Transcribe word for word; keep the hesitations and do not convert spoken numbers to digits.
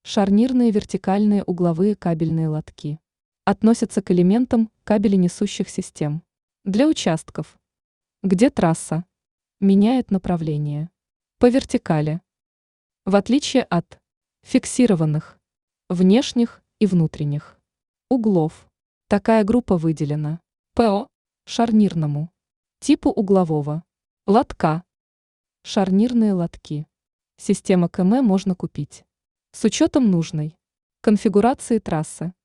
Шарнирные вертикальные угловые кабельные лотки относятся к элементам кабеленесущих систем. Для участков, где трасса меняет направление по вертикали, в отличие от фиксированных внешних и внутренних углов, такая группа выделена по шарнирному типу углового лотка. Шарнирные лотки. Система КМ можно купить с учетом нужной конфигурации трассы.